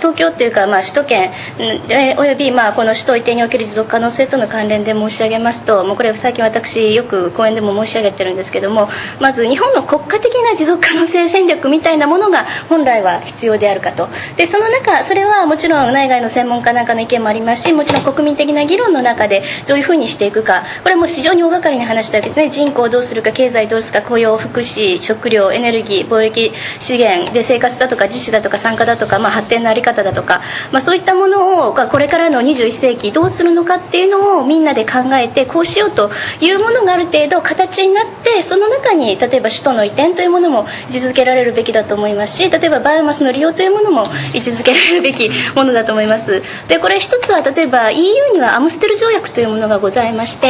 東京というか、首都圏およびこの首都移転における持続可能性との関連で申し上げますと、もうこれは最近私よく講演でも申し上げてるんですけども、まず日本の国家的な持続可能性戦略みたいなものが本来は必要であるかと。でその中、それはもちろん内外の専門家なんかの意見もありますし、もちろん国民的な議論の中でどういうふうにしていくか、これはもう非常に大掛かりな話だけですね。人口をどうするか、経済どうするか、雇用、福祉、食料、エネルギー、貿易資源で生活だとか自治だとか産科だとか、発展の在り方だとか、そういったものをこれからの21世紀どうするのかっていうのをみんなで考えて、こうしようというものがある程度形になって、その中に例えば首都の移転というものも位置づけられるべきだと思いますし、例えばバイオマスの利用というものも位置づけられるべきものだと思います。でこれ一つは、例えば EU にはアムステル条約というものがございまして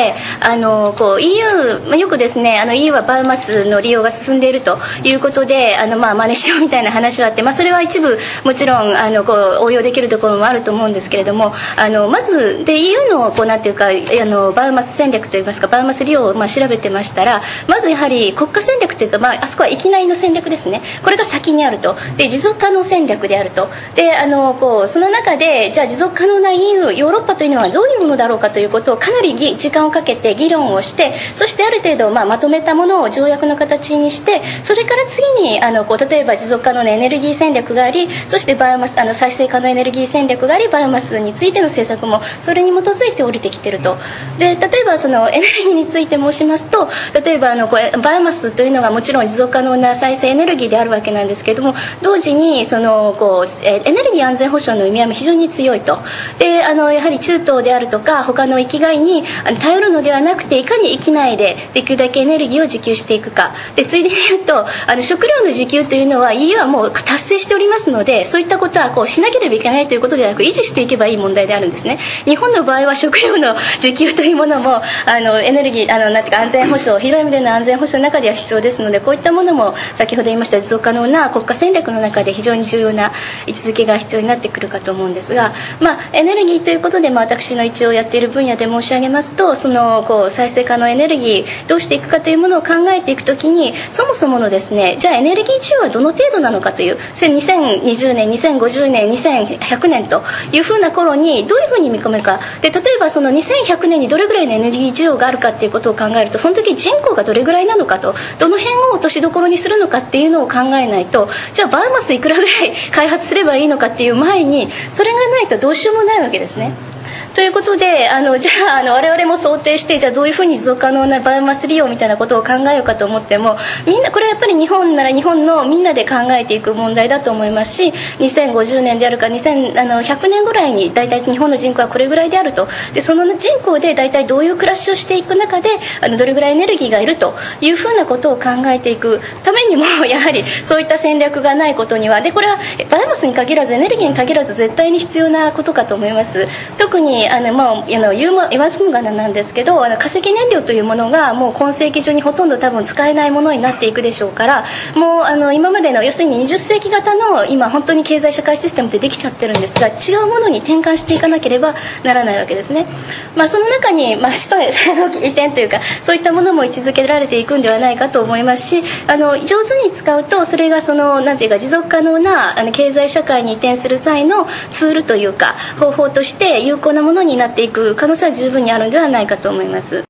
、EU、よくですね、EU はバイオマスの利用が進んでいるということで真似しようみたいな話はあって、それは一部もちろん応用できるところもあると思うんですけれども、まずで EU のなんていうかバイオマス戦略といいますか、バイオマス利用を調べてましたら、まずやはり国家戦略というか、あそこは域内の戦略ですね、これが先にあると。で持続可能戦略であると。でその中でじゃあ持続可能な EU ヨーロッパというのはどういうものだろうかということをかなり時間をかけて議論をして、そしてある程度まとめたものを条約の形にして、それから次に例えば持続可能なエネルギー戦略があり、そしてバイオマス再生可能エネルギー戦略があり、バイオマスについての政策もそれに基づいて降りてきていると。で例えばそのエネルギーについて申しますと、例えばバイオマスというのがもちろん持続可能な再生エネルギーであるわけなんですけれども、同時にエネルギー安全保障の意味合いも非常に強いと。でやはり中東であるとか他の域外に頼るのではなくて、いかに域内でできるだけエネルギーを自給していくか。でついでに言うと食料の自給というのは EU はもう達成しておりますので、そういったことはしなければいけないということではなく、維持していけばいい問題であるんですね。日本の場合は食料の自給というものもエネルギーなんていうか安全保障、広い意味での安全保障の中では必要ですので、こういったものも先ほど言いました持続可能な国家戦略の中で非常に重要な位置づけが必要になってくるかと思うんですが、エネルギーということで私の一応やっている分野で申し上げますと、再生可能エネルギーどうしていくかというものを考えていくときに、そもそものですね、じゃあエネルギー需要はどの程度なのかという、2020年2050年2100年というふうな頃にどういうふうに見込むかで、例えばその2100年にどれぐらいのエネルギー需要があるかっていうことを考えると、その時人口がどれぐらいなのかと、どの辺を落としどころにするのかっていうのを考えないと、じゃあバイオマスいくらぐらい開発すればいいのかっていう前に、それがないとどうしようもないわけですね。ということでじゃあ我々も想定して、じゃあどういうふうに持続可能なバイオマス利用みたいなことを考えようかと思っても、みんなこれはやっぱり日本なら日本のみんなで考えていく問題だと思いますし、2050年であるか2100年ぐらいに大体日本の人口はこれぐらいであると。でその人口で大体どういう暮らしをしていく中でどれぐらいエネルギーがいるというふうなことを考えていくためにも、やはりそういった戦略がないことには、でこれはバイオマスに限らずエネルギーに限らず絶対に必要なことかと思います。特に言わずもがななんですけど、化石燃料というものがもう今世紀中にほとんど多分使えないものになっていくでしょうから、もう今までの要するに20世紀型の今本当に経済社会システムってできちゃってるんですが、違うものに転換していかなければならないわけですね。その中に首都の移転というか、そういったものも位置づけられていくんではないかと思いますし、上手に使うとそれがなんていうか持続可能な経済社会に移転する際のツールというか方法として有効なものになっていく可能性は十分にあるのではないかと思います。